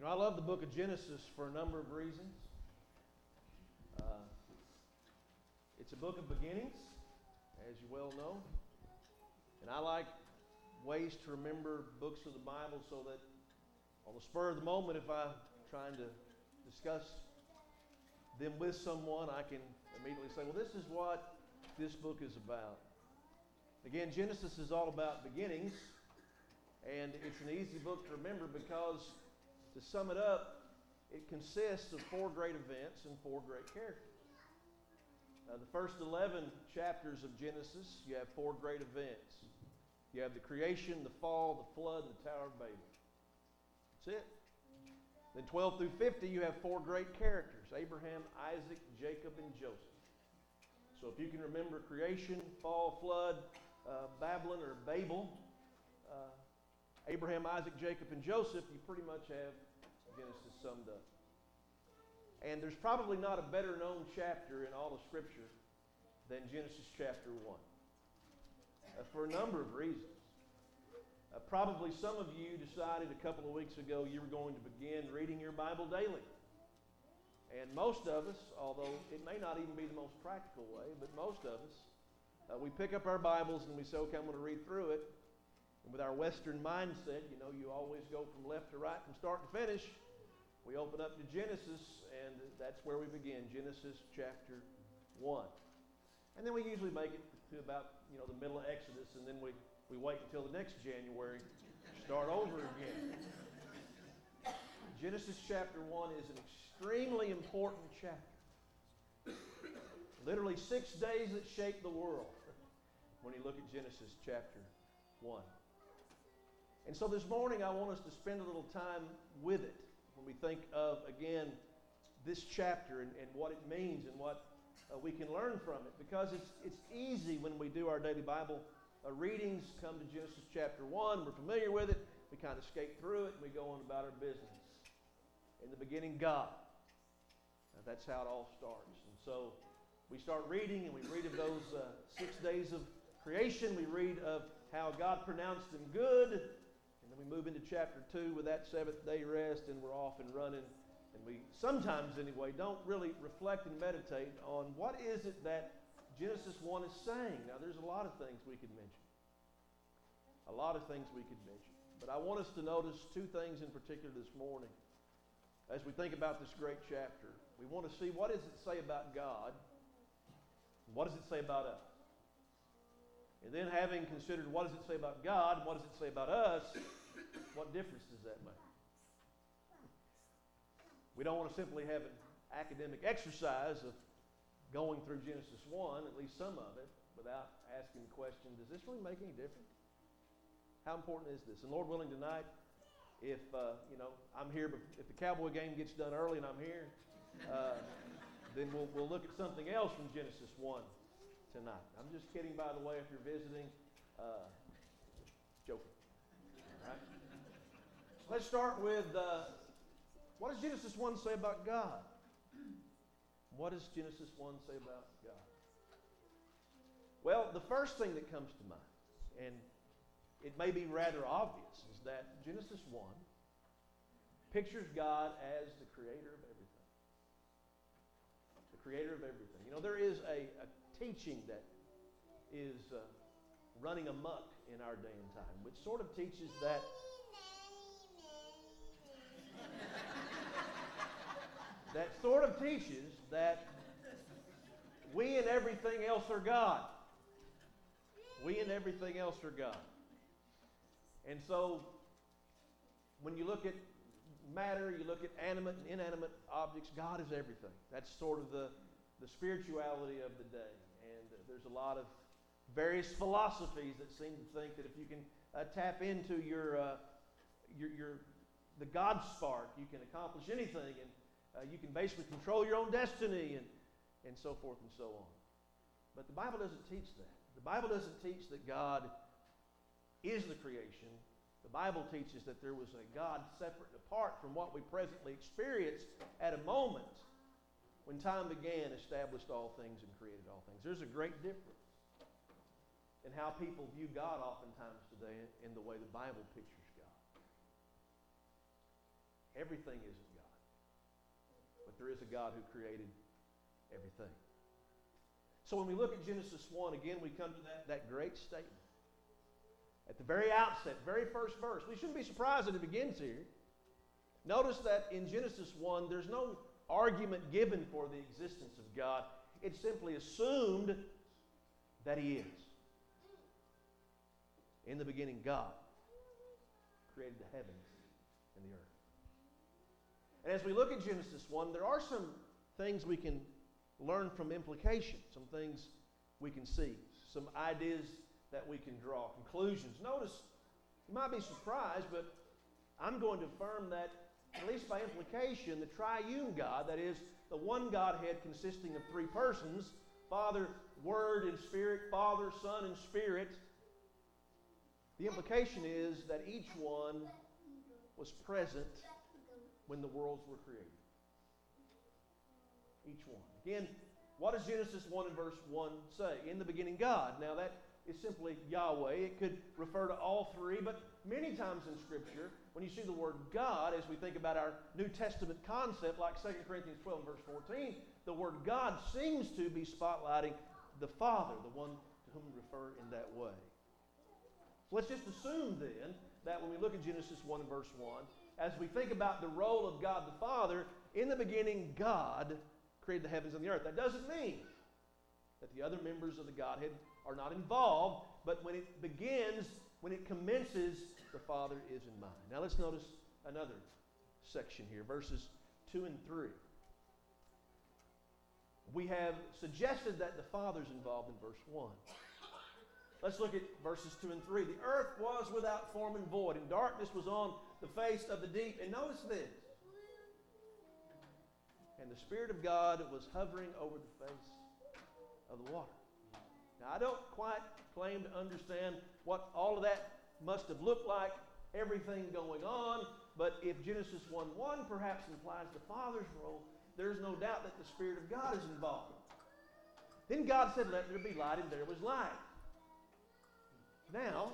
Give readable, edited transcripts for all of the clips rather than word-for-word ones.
I love the book of Genesis for a number of reasons. It's a book of beginnings, as you well know. And I like ways to remember books of the Bible so that on the spur of the moment, if I'm trying to discuss them with someone, I can immediately say, well, this is what this book is about. Again, Genesis is all about beginnings, and it's an easy book to remember because, to sum it up, it consists of 4 great events and 4 great characters. The first 11 chapters of Genesis, you have 4 great events. You have the creation, the fall, the flood, and the Tower of Babel. That's it. Then 12 through 50, you have 4 great characters: Abraham, Isaac, Jacob, and Joseph. So if you can remember creation, fall, flood, Babylon or Babel, Abraham, Isaac, Jacob, and Joseph, you pretty much have Genesis summed up. And there's probably not a better known chapter in all of Scripture than Genesis chapter 1. For a number of reasons. Probably some of you decided a couple of weeks ago you were going to begin reading your Bible daily. And most of us, although it may not even be the most practical way, but most of us, we pick up our Bibles and we say, okay, I'm going to read through it. And with our Western mindset, you always go from left to right, from start to finish. We open up to Genesis, and that's where we begin, Genesis chapter 1. And then we usually make it to about, the middle of Exodus, and then we wait until the next January to start over again. Genesis chapter 1 is an extremely important chapter. Literally 6 days that shaped the world when you look at Genesis chapter 1. And so this morning I want us to spend a little time with it when we think of, again, this chapter and what it means and what we can learn from it. Because it's easy when we do our daily Bible readings, come to Genesis chapter 1, we're familiar with it, we kind of skate through it, and we go on about our business. In the beginning, God. That's how it all starts. And so we start reading, and we read of those 6 days of creation. We read of how God pronounced them good. And then we move into chapter 2 with that 7th day rest, and we're off and running. And we sometimes, anyway, don't really reflect and meditate on what is it that Genesis 1 is saying. Now, there's a lot of things we could mention. But I want us to notice 2 things in particular this morning. As we think about this great chapter, we want to see what does it say about God, and what does it say about us. And then, having considered what does it say about God, and what does it say about us, what difference does that make? We don't want to simply have an academic exercise of going through Genesis 1, at least some of it, without asking the question, does this really make any difference? How important is this? And Lord willing, tonight, if I'm here, but if the Cowboy game gets done early and I'm here, then we'll look at something else from Genesis 1 tonight. I'm just kidding, by the way, if you're visiting. Joking. All right? Let's start with what does Genesis 1 say about God? What does Genesis 1 say about God? Well, the first thing that comes to mind, and it may be rather obvious, is that Genesis 1 pictures God as the creator of everything. The creator of everything. There is a teaching that is running amok in our day and time, which sort of teaches that we and everything else are God. We and everything else are God. And so, when you look at matter, you look at animate and inanimate objects, God is everything. That's sort of the spirituality of the day. And there's a lot of various philosophies that seem to think that if you can tap into the God spark, you can accomplish anything, and you can basically control your own destiny, and so forth and so on. But the Bible doesn't teach that. The Bible doesn't teach that God is the creation. The Bible teaches that there was a God separate and apart from what we presently experience at a moment when time began, established all things, and created all things. There's a great difference in how people view God oftentimes today in the way the Bible pictures God. Everything isn't God. But there is a God who created everything. So when we look at Genesis 1, again, we come to that great statement. At the very outset, very first verse. We shouldn't be surprised that it begins here. Notice that in Genesis 1, there's no argument given for the existence of God. It's simply assumed that He is. In the beginning, God created the heavens and the earth. And as we look at Genesis 1, there are some things we can learn from implication, some things we can see, some ideas that we can draw, conclusions. Notice, you might be surprised, but I'm going to affirm that, at least by implication, the triune God, that is, the one Godhead consisting of three persons, Father, Word, and Spirit, Father, Son, and Spirit, the implication is that each one was present when the worlds were created. Each one. Again, what does Genesis 1 and verse 1 say? In the beginning, God. Now that is simply Yahweh. It could refer to all three, but many times in Scripture, when you see the word God, as we think about our New Testament concept, like 2 Corinthians 12 and verse 14, the word God seems to be spotlighting the Father, the one to whom we refer in that way. So let's just assume then that when we look at Genesis 1 and verse 1, as we think about the role of God the Father, in the beginning God created the heavens and the earth. That doesn't mean that the other members of the Godhead are not involved, but when it begins, when it commences, the Father is in mind. Now let's notice another section here, verses 2 and 3. We have suggested that the Father's involved in verse 1. Let's look at verses 2 and 3. The earth was without form and void, and darkness was on the face of the deep. And notice this. And the Spirit of God was hovering over the face of the water. Now, I don't quite claim to understand what all of that must have looked like, everything going on, but if Genesis 1:1 perhaps implies the Father's role, there's no doubt that the Spirit of God is involved. Then God said, "Let there be light," and there was light. Now,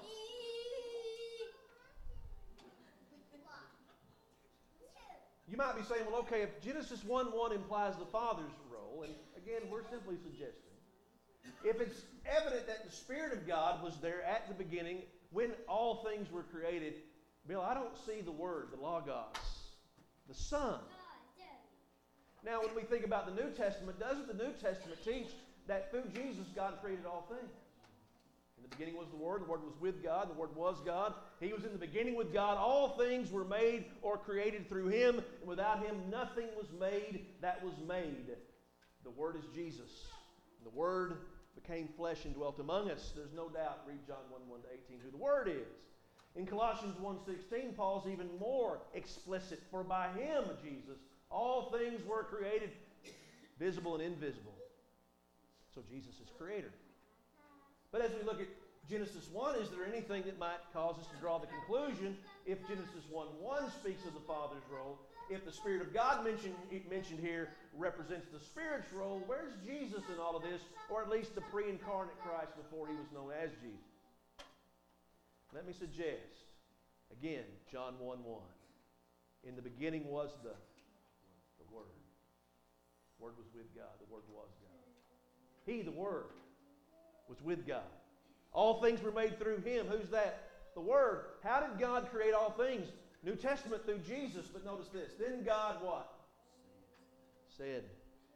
you might be saying, well, okay, if Genesis 1:1 implies the Father's role, and again, we're simply suggesting, if it's evident that the Spirit of God was there at the beginning when all things were created, Bill, I don't see the Word, the Logos, the Son. Now, when we think about the New Testament, doesn't the New Testament teach that through Jesus, God created all things? In the beginning was the Word was with God, the Word was God. He was in the beginning with God. All things were made or created through Him, and without Him nothing was made that was made. The Word is Jesus. And the Word became flesh and dwelt among us. There's no doubt, read John 1:1-18, who the Word is. In Colossians 1:16, Paul's even more explicit. For by Him, Jesus, all things were created, visible and invisible. So Jesus is Creator. But as we look at Genesis 1, is there anything that might cause us to draw the conclusion, if Genesis 1:1 speaks of the Father's role, if the Spirit of God mentioned here represents the Spirit's role, where's Jesus in all of this, or at least the pre-incarnate Christ before He was known as Jesus? Let me suggest, again, John 1:1. In the beginning was the Word. The Word was with God. The Word was God. He, the Word, was with God. All things were made through Him. Who's that? The Word. How did God create all things? New Testament through Jesus, but notice this. Then God what? Said.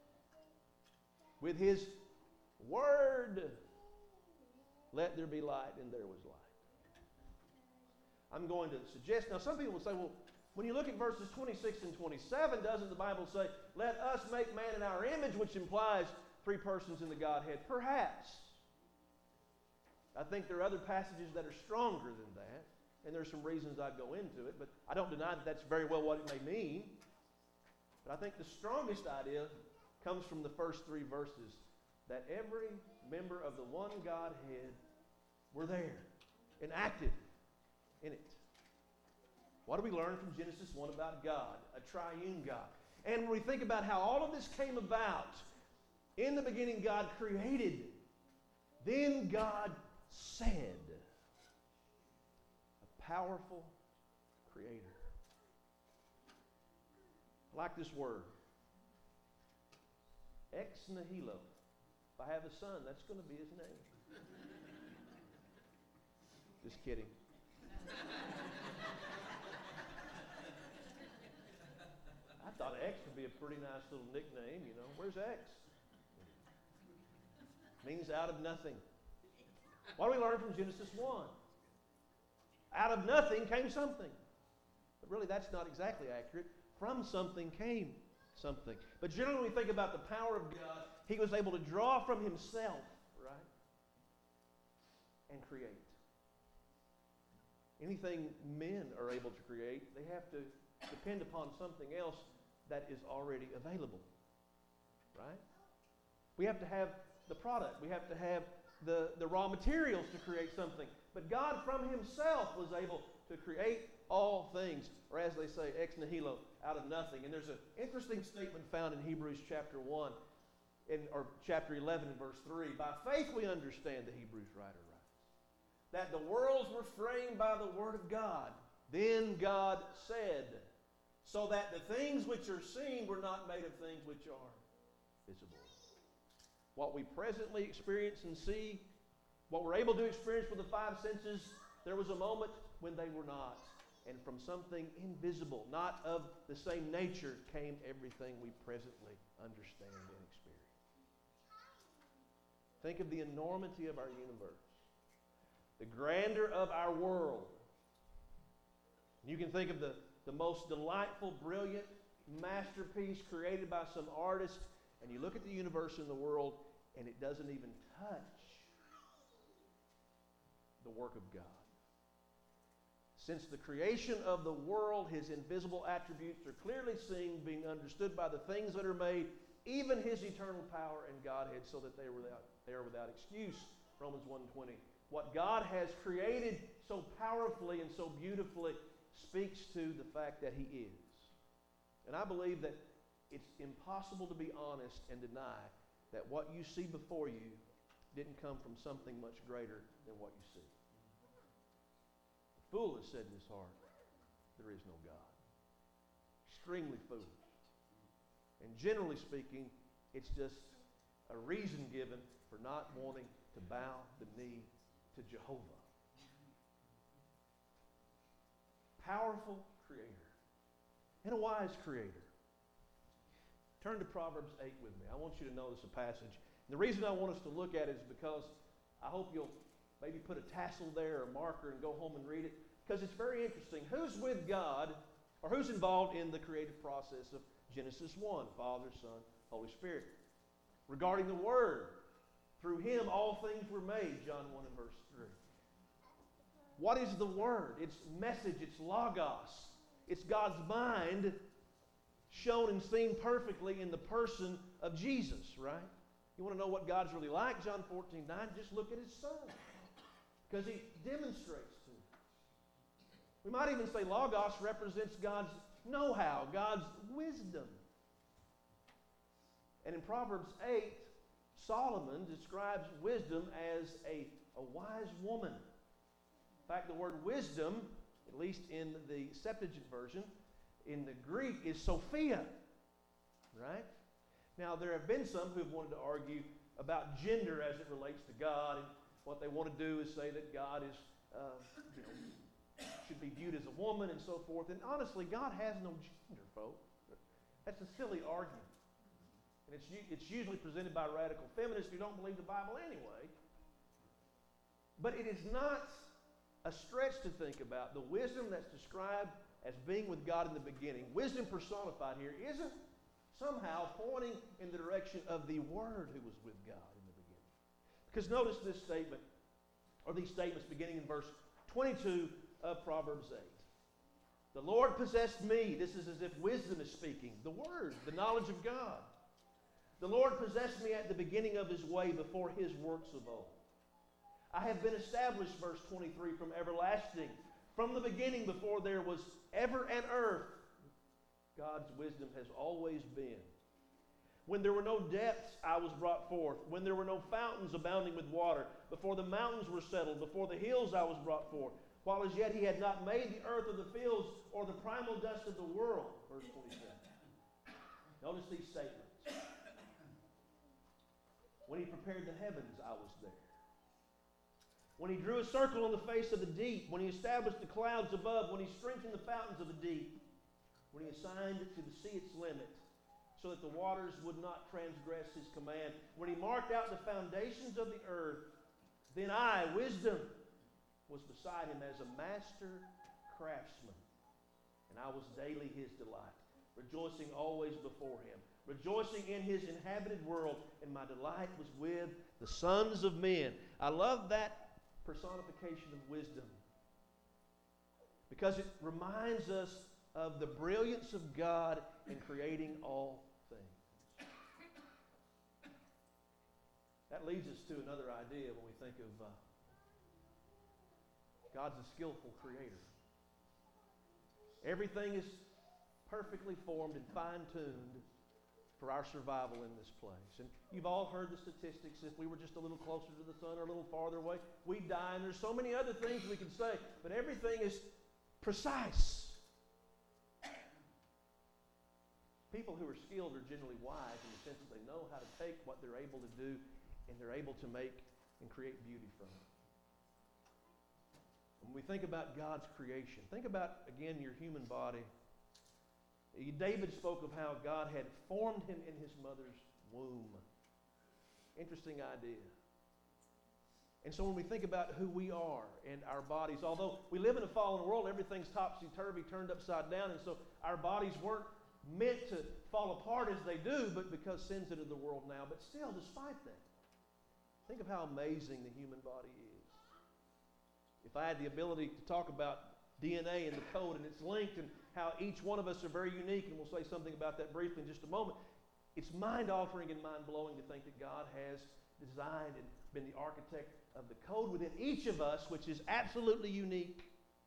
With His Word, let there be light, and there was light. I'm going to suggest, now some people will say, well, when you look at verses 26 and 27, doesn't the Bible say, let us make man in our image, which implies three persons in the Godhead? Perhaps. I think there are other passages that are stronger than that, and there's some reasons I'd go into it, but I don't deny that that's very well what it may mean. But I think the strongest idea comes from the first three verses, that every member of the one Godhead were there and active in it. What do we learn from Genesis 1 about God, a triune God? And when we think about how all of this came about, in the beginning God created, then God said. A powerful Creator. like this word. Ex nihilo. If I have a son, that's going to be his name. Just kidding. I thought X would be a pretty nice little nickname, you know. Where's X? Means out of nothing. What do we learn from Genesis 1? Out of nothing came something. But really, that's not exactly accurate. From something came something. But generally, when we think about the power of God, He was able to draw from Himself, right? And create. Anything men are able to create, they have to depend upon something else that is already available, right? We have to have the product. We have to have the raw materials to create something. But God from Himself was able to create all things, or as they say, ex nihilo, out of nothing. And there's an interesting statement found in Hebrews chapter 1, or chapter 11 and verse 3. By faith we understand, the Hebrews writer writes, that the worlds were framed by the word of God. Then God said, so that the things which are seen were not made of things which are visible. What we presently experience and see, what we're able to experience with the five senses, there was a moment when they were not. And from something invisible, not of the same nature, came everything we presently understand and experience. Think of the enormity of our universe, the grandeur of our world. You can think of the most delightful, brilliant masterpiece created by some artist, and you look at the universe and the world, and it doesn't even touch the work of God. Since the creation of the world, His invisible attributes are clearly seen, being understood by the things that are made, even His eternal power and Godhead, so that they are without excuse. Romans 1:20. What God has created so powerfully and so beautifully speaks to the fact that He is. And I believe that it's impossible to be honest and deny that what you see before you didn't come from something much greater than what you see. The fool has said in his heart, there is no God. Extremely foolish. And generally speaking, it's just a reason given for not wanting to bow the knee to Jehovah. Powerful Creator and a wise Creator. Turn to Proverbs 8 with me. I want you to notice a passage. And the reason I want us to look at it is because I hope you'll maybe put a tassel there or a marker and go home and read it, because it's very interesting. Who's with God, or who's involved in the creative process of Genesis 1? Father, Son, Holy Spirit. Regarding the Word, through Him all things were made, John 1 and verse 3. What is the Word? It's message, it's logos. It's God's mind shown and seen perfectly in the person of Jesus, right? You want to know what God's really like? John 14:9, just look at His Son. Because He demonstrates to us. We might even say logos represents God's know-how, God's wisdom. And in Proverbs 8, Solomon describes wisdom as a wise woman. In fact, the word wisdom, at least in the Septuagint version, in the Greek is Sophia, right? Now, there have been some who have wanted to argue about gender as it relates to God, and what they want to do is say that God is, should be viewed as a woman and so forth. And honestly, God has no gender, folks. That's a silly argument. And it's usually presented by radical feminists who don't believe the Bible anyway. But it is not a stretch to think about the wisdom that's described as being with God in the beginning. Wisdom personified here isn't somehow pointing in the direction of the Word who was with God in the beginning. Because notice this statement, or these statements beginning in verse 22 of Proverbs 8. The Lord possessed me. This is as if wisdom is speaking. The Word, the knowledge of God. The Lord possessed me at the beginning of His way, before His works of old. I have been established, verse 23, from everlasting. From the beginning, before there was ever an earth, God's wisdom has always been. When there were no depths, I was brought forth. When there were no fountains abounding with water, before the mountains were settled, before the hills I was brought forth. While as yet He had not made the earth or the fields or the primal dust of the world. Verse 27. Notice these statements. When He prepared the heavens, I was there. When He drew a circle on the face of the deep, when He established the clouds above, when He strengthened the fountains of the deep, when He assigned to the sea its limit, so that the waters would not transgress His command, when He marked out the foundations of the earth, then I, wisdom, was beside Him as a master craftsman, and I was daily His delight, rejoicing always before Him, rejoicing in His inhabited world, and my delight was with the sons of men. I love that personification of wisdom because it reminds us of the brilliance of God in creating all things. That leads us to another idea when we think of God's a skillful creator. Everything is perfectly formed and fine-tuned for our survival in this place. And you've all heard the statistics. If we were just a little closer to the sun or a little farther away, we'd die. And there's so many other things we can say, but everything is precise. People who are skilled are generally wise in the sense that they know how to take what they're able to do and they're able to make and create beauty from it. When we think about God's creation, think about, again, your human body. David spoke of how God had formed him in his mother's womb. Interesting idea. And so when we think about who we are and our bodies, although we live in a fallen world, everything's topsy-turvy, turned upside down, and so our bodies weren't meant to fall apart as they do, but because sin's entered the world now. But still, despite that, think of how amazing the human body is. If I had the ability to talk about DNA and the code and its linked and how each one of us are very unique, and we'll say something about that briefly in just a moment. It's mind-altering and mind-blowing to think that God has designed and been the architect of the code within each of us, which is absolutely unique.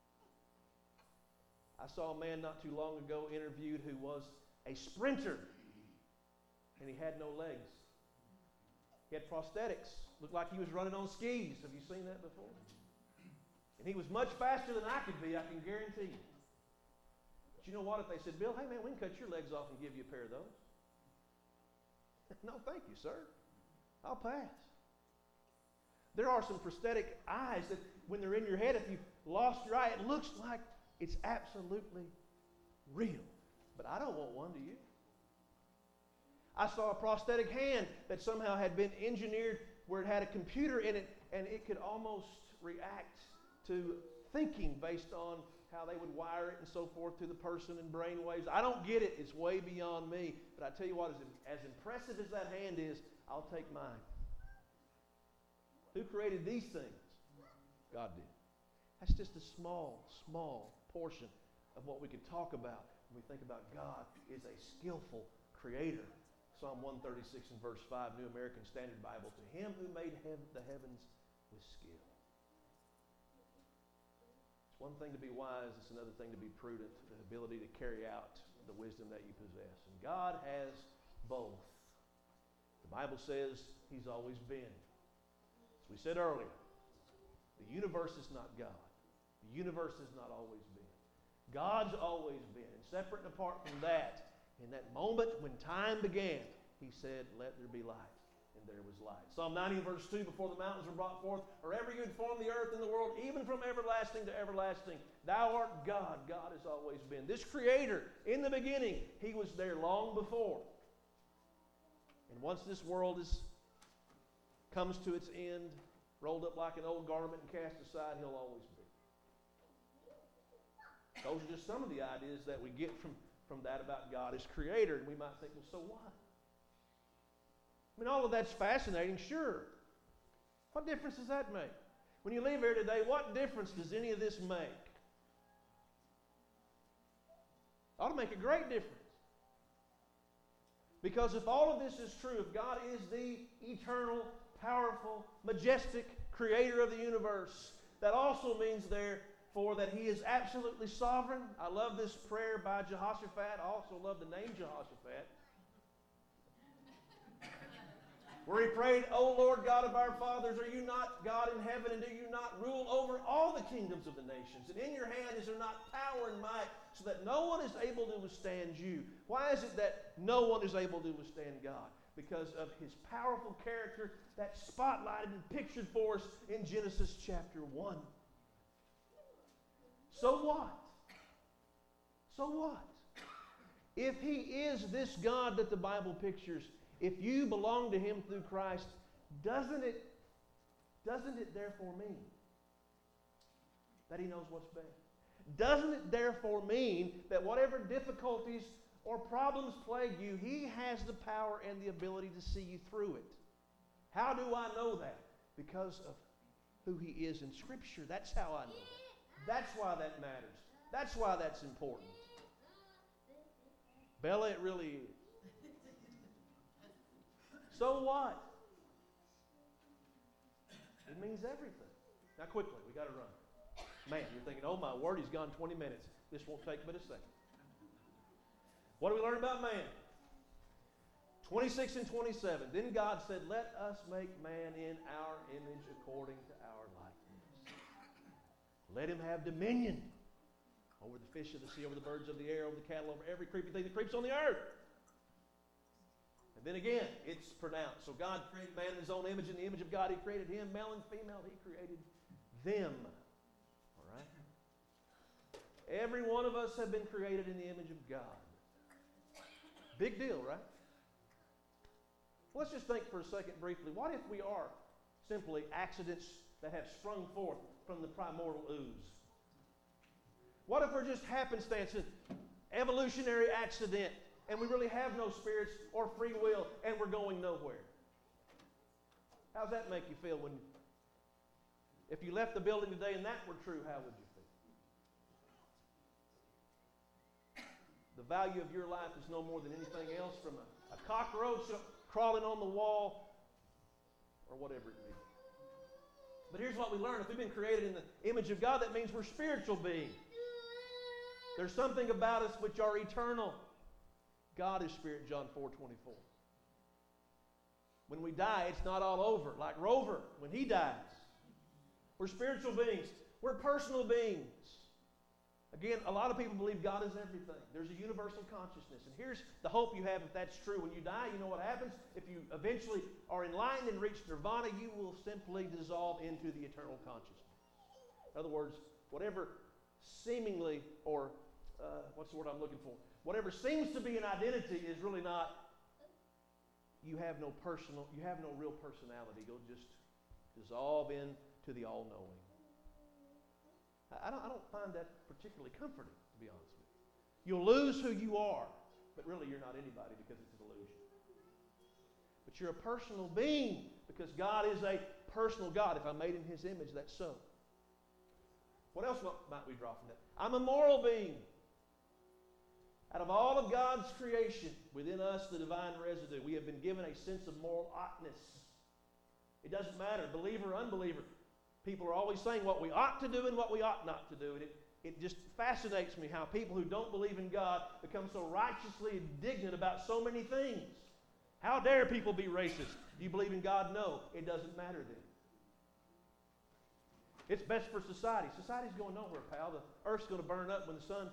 I saw a man not too long ago interviewed who was a sprinter, and he had no legs. He had prosthetics. Looked like he was running on skis. Have you seen that before? And he was much faster than I could be, I can guarantee you. But you know what? If they said, Bill, hey man, we can cut your legs off and give you a pair of those. No, thank you, sir. I'll pass. There are some prosthetic eyes that when they're in your head, if you've lost your eye, it looks like it's absolutely real. But I don't want one, do you? I saw a prosthetic hand that somehow had been engineered where it had a computer in it and it could almost react to thinking based on how they would wire it and so forth to the person in brain waves. I don't get it. It's way beyond me. But I tell you what, as impressive as that hand is, I'll take mine. Who created these things? God did. That's just a small portion of what we could talk about when we think about God is a skillful creator. Psalm 136 and verse 5, New American Standard Bible, to him who made the heavens with skill. One thing to be wise, it's another thing to be prudent, the ability to carry out the wisdom that you possess. And God has both. The Bible says He's always been. As we said earlier, the universe is not God. The universe has not always been. God's always been. And separate and apart from that, in that moment when time began, He said, let there be light. And there was light. Psalm 90 verse 2, before the mountains were brought forth, or ever you had formed the earth and the world, even from everlasting to everlasting, thou art God. God has always been. This creator, in the beginning, He was there long before. And once this world comes to its end, rolled up like an old garment and cast aside, He'll always be. Those are just some of the ideas that we get from that about God as creator. And we might think, well, so what? I mean, all of that's fascinating, sure. What difference does that make? When you leave here today, what difference does any of this make? It ought to make a great difference. Because if all of this is true, if God is the eternal, powerful, majestic creator of the universe, that also means therefore that He is absolutely sovereign. I love this prayer by Jehoshaphat. I also love the name Jehoshaphat. Where he prayed, O Lord God of our fathers, are you not God in heaven, and do you not rule over all the kingdoms of the nations? And in your hand is there not power and might, so that no one is able to withstand you? Why is it that no one is able to withstand God? Because of his powerful character that's spotlighted and pictured for us in Genesis chapter 1. So what? So what? If he is this God that the Bible pictures, if you belong to him through Christ, doesn't it therefore mean that he knows what's best? Doesn't it therefore mean that whatever difficulties or problems plague you, he has the power and the ability to see you through it? How do I know that? Because of who he is in Scripture. That's how I know that. That's why that matters. That's why that's important. Bella, it really is. So what? It means everything. Now quickly, we got to run. Man, you're thinking, oh my word, he's gone 20 minutes. This won't take but a second. What do we learn about man? 26 and 27. Then God said, let us make man in our image according to our likeness. Let him have dominion over the fish of the sea, over the birds of the air, over the cattle, over every creeping thing that creeps on the earth. And then again, it's pronounced. So God created man in his own image. In the image of God, he created him. Male and female, he created them. All right? Every one of us have been created in the image of God. Big deal, right? Let's just think for a second briefly. What if we are simply accidents that have sprung forth from the primordial ooze? What if we're just happenstances, evolutionary accident, and we really have no spirits or free will, and we're going nowhere? How's that make you feel when, if you left the building today and that were true, how would you feel? The value of your life is no more than anything else, from a cockroach crawling on the wall or whatever it may be. But here's what we learn. If we've been created in the image of God, that means we're spiritual beings. There's something about us which are eternal. God is spirit, John 4:24. When we die, it's not all over. Like Rover, when he dies. We're spiritual beings. We're personal beings. Again, a lot of people believe God is everything. There's a universal consciousness. And here's the hope you have if that's true. When you die, you know what happens? If you eventually are enlightened and reach nirvana, you will simply dissolve into the eternal consciousness. In other words, whatever seemingly, or what's the word I'm looking for? Whatever seems to be an identity is really not. You have no real personality. You'll just dissolve into the all-knowing. I don't find that particularly comforting, to be honest with you. You'll lose who you are, but really you're not anybody because it's an illusion. But you're a personal being because God is a personal God. If I'm made in his image, that's so. What else might we draw from that? I'm a moral being. Out of all of God's creation, within us, the divine residue, we have been given a sense of moral oughtness. It doesn't matter, believer or unbeliever. People are always saying what we ought to do and what we ought not to do. And it just fascinates me how people who don't believe in God become so righteously indignant about so many things. How dare people be racist? Do you believe in God? No. It doesn't matter then. It's best for society. Society's going nowhere, pal. The earth's going to burn up when the sun,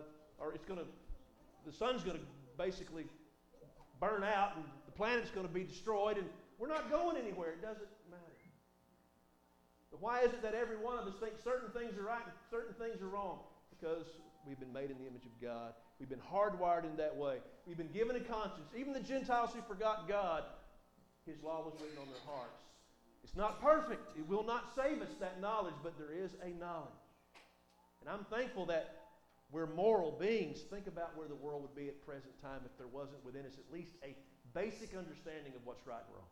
the sun's going to basically burn out, and the planet's going to be destroyed, and we're not going anywhere. It doesn't matter. But why is it that every one of us thinks certain things are right and certain things are wrong? Because we've been made in the image of God. We've been hardwired in that way. We've been given a conscience. Even the Gentiles who forgot God, his law was written on their hearts. It's not perfect. It will not save us, that knowledge, but there is a knowledge. And I'm thankful that we're moral beings. Think about where the world would be at present time if there wasn't within us at least a basic understanding of what's right and wrong.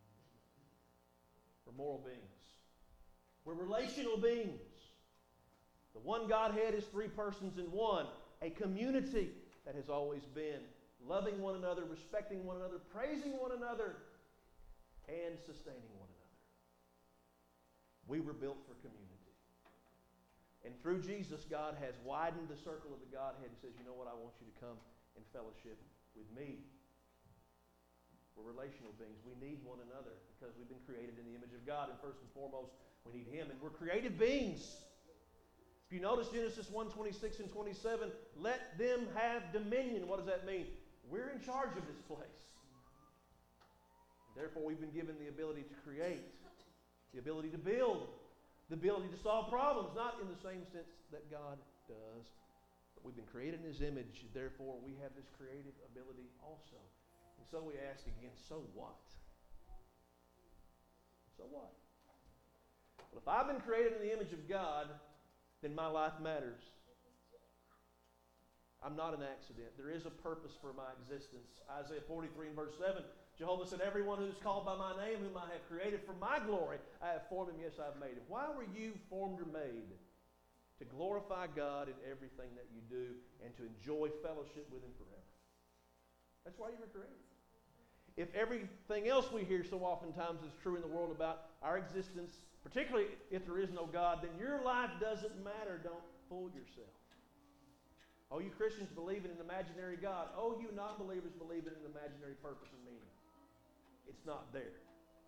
We're moral beings. We're relational beings. The one Godhead is three persons in one. A community that has always been loving one another, respecting one another, praising one another, and sustaining one another. We were built for community. And through Jesus, God has widened the circle of the Godhead and says, you know what, I want you to come and fellowship with me. We're relational beings. We need one another because we've been created in the image of God. And first and foremost, we need Him. And we're created beings. If you notice Genesis 1:26 and 27, let them have dominion. What does that mean? We're in charge of this place. Therefore, we've been given the ability to create, the ability to build, the ability to solve problems, not in the same sense that God does. But we've been created in His image. Therefore, we have this creative ability also. And so we ask again, so what? So what? Well, if I've been created in the image of God, then my life matters. I'm not an accident. There is a purpose for my existence. Isaiah 43 and verse 7, Jehovah said, everyone who's called by my name, whom I have created for my glory, I have formed him, yes, I have made him. Why were you formed or made? To glorify God in everything that you do and to enjoy fellowship with Him forever. That's why you were created. If everything else we hear so oftentimes is true in the world about our existence, particularly if there is no God, then your life doesn't matter. Don't fool yourself. Oh, you Christians believe in an imaginary God. Oh, you non-believers believe in an imaginary purpose and meaning. It's not there.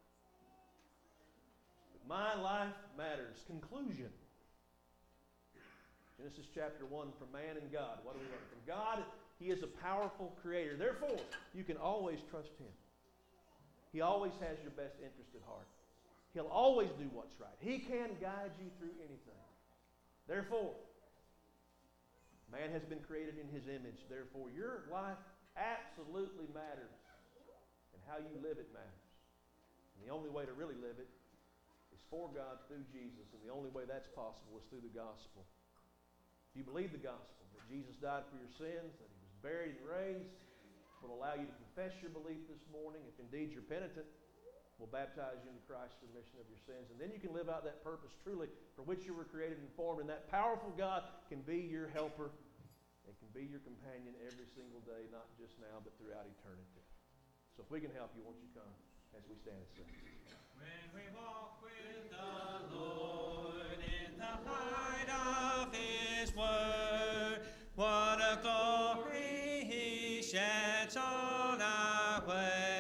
But my life matters. Conclusion. Genesis chapter 1, from man and God. What do we learn? From God, He is a powerful creator. Therefore, you can always trust Him. He always has your best interest at heart. He'll always do what's right. He can guide you through anything. Therefore, man has been created in His image. Therefore, your life absolutely matters. And how you live it matters. And the only way to really live it is for God through Jesus. And the only way that's possible is through the gospel. If you believe the gospel, that Jesus died for your sins, that He was buried and raised, will allow you to confess your belief this morning. If indeed you're penitent, we'll baptize you into Christ's remission of your sins. And then you can live out that purpose truly for which you were created and formed. And that powerful God can be your helper and can be your companion every single day, not just now, but throughout eternity. So if we can help you, won't you come as we stand and sing? When we walk with the Lord in the light of His word, what a glory He sheds on our way.